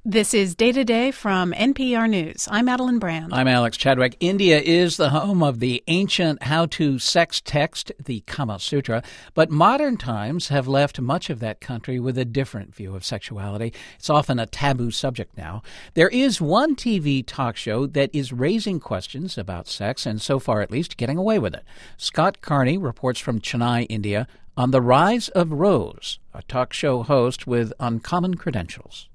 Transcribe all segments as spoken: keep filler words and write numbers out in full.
This is Day to Day from N P R News. I'm Madeline Brand. I'm Alex Chadwick. India is the home of the ancient how-to sex text, the Kama Sutra, but modern times have left much of that country with a different view of sexuality. It's often a taboo subject now. There is one T V talk show that is raising questions about sex and, so far at least, getting away with it. Scott Carney reports from Chennai, India, on the rise of Rose, a talk show host with uncommon credentials.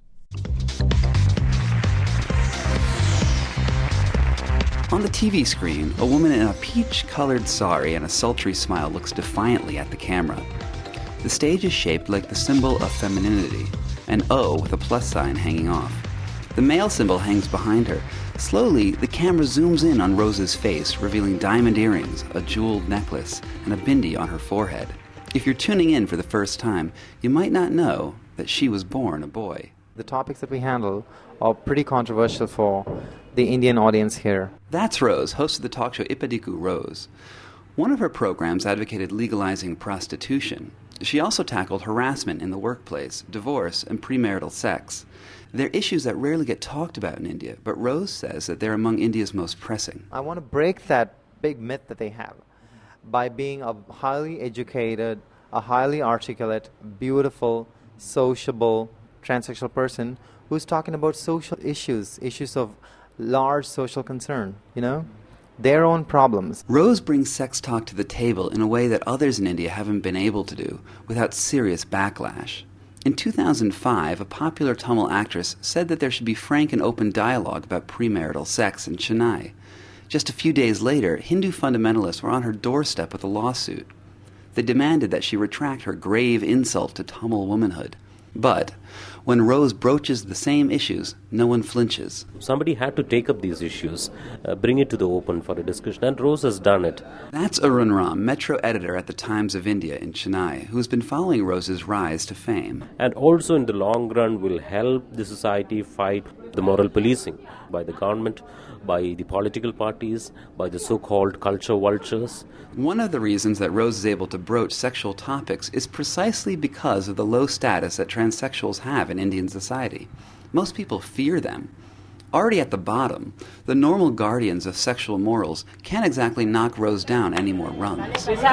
On the T V screen, a woman in a peach-colored sari and a sultry smile looks defiantly at the camera. The stage is shaped like the symbol of femininity, an O with a plus sign hanging off. The male symbol hangs behind her. Slowly, the camera zooms in on Rose's face, revealing diamond earrings, a jeweled necklace, and a bindi on her forehead. If you're tuning in for the first time, you might not know that she was born a boy. The topics that we handle are pretty controversial for the Indian audience here. That's Rose, host of the talk show Ippadiku Rose. One of her programs advocated legalizing prostitution. She also tackled harassment in the workplace, divorce, and premarital sex. They're issues that rarely get talked about in India, but Rose says that they're among India's most pressing. I want to break that big myth that they have by being a highly educated, a highly articulate, beautiful, sociable, transsexual person who's talking about social issues, issues of large social concern, you know, their own problems. Rose brings sex talk to the table in a way that others in India haven't been able to do, without serious backlash. In two thousand five, a popular Tamil actress said that there should be frank and open dialogue about premarital sex in Chennai. Just a few days later, Hindu fundamentalists were on her doorstep with a lawsuit. They demanded that she retract her grave insult to Tamil womanhood. But when Rose broaches the same issues, no one flinches. Somebody had to take up these issues, uh, bring it to the open for a discussion, and Rose has done it. That's Arun Ram, Metro editor at the Times of India in Chennai, who's been following Rose's rise to fame. And also in the long run will help the society fight the moral policing by the government, by the political parties, by the so-called culture vultures. One of the reasons that Rose is able to broach sexual topics is precisely because of the low status that transsexuals have in Indian society. Most people fear them. Already at the bottom, the normal guardians of sexual morals can't exactly knock Rose down any more rungs. In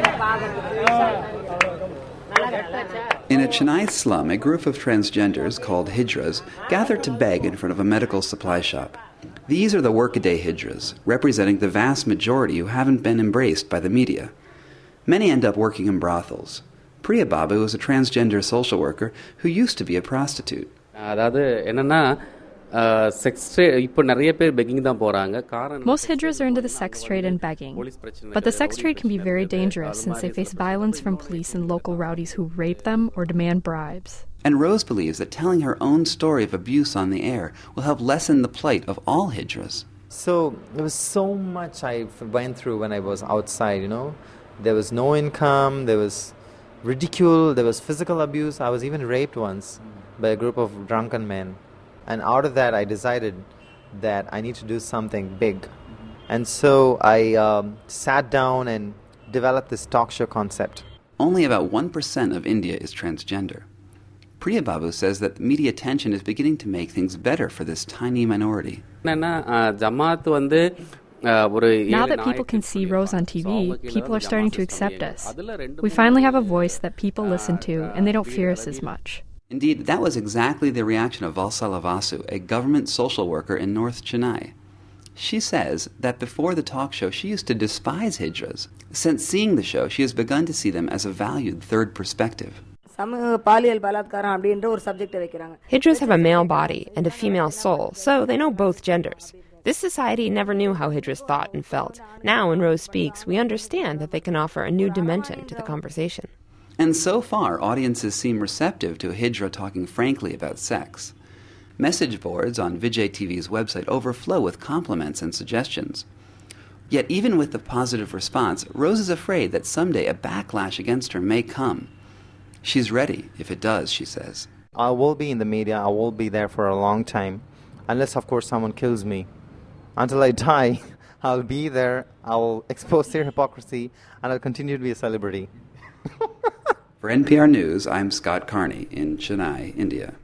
a Chennai slum, a group of transgenders called hijras gathered to beg in front of a medical supply shop. These are the workaday hijras, representing the vast majority who haven't been embraced by the media. Many end up working in brothels. Priya Babu is a transgender social worker who used to be a prostitute. Most hijras are into the sex trade and begging. But the sex trade can be very dangerous since they face violence from police and local rowdies who rape them or demand bribes. And Rose believes that telling her own story of abuse on the air will help lessen the plight of all hijras. So there was so much I went through when I was outside, you know. There was no income, there was ridicule, there was physical abuse. I was even raped once by a group of drunken men. And out of that, I decided that I need to do something big. And so I um, sat down and developed this talk show concept. Only about one percent of India is transgender. Priya Babu says that media attention is beginning to make things better for this tiny minority. Now that people can see Rose on T V, people are starting to accept us. We finally have a voice that people listen to, and they don't fear us as much. Indeed, that was exactly the reaction of Valsala Vasu, a government social worker in North Chennai. She says that before the talk show, she used to despise hijras. Since seeing the show, she has begun to see them as a valued third perspective. Hijras have a male body and a female soul, so they know both genders. This society never knew how hijras thought and felt. Now, when Rose speaks, we understand that they can offer a new dimension to the conversation. And so far, audiences seem receptive to a hijra talking frankly about sex. Message boards on Vijay T V's website overflow with compliments and suggestions. Yet even with the positive response, Rose is afraid that someday a backlash against her may come. She's ready, if it does, she says. I will be in the media, I will be there for a long time, unless, of course, someone kills me. Until I die, I'll be there, I'll expose their hypocrisy, and I'll continue to be a celebrity. For N P R News, I'm Scott Carney in Chennai, India.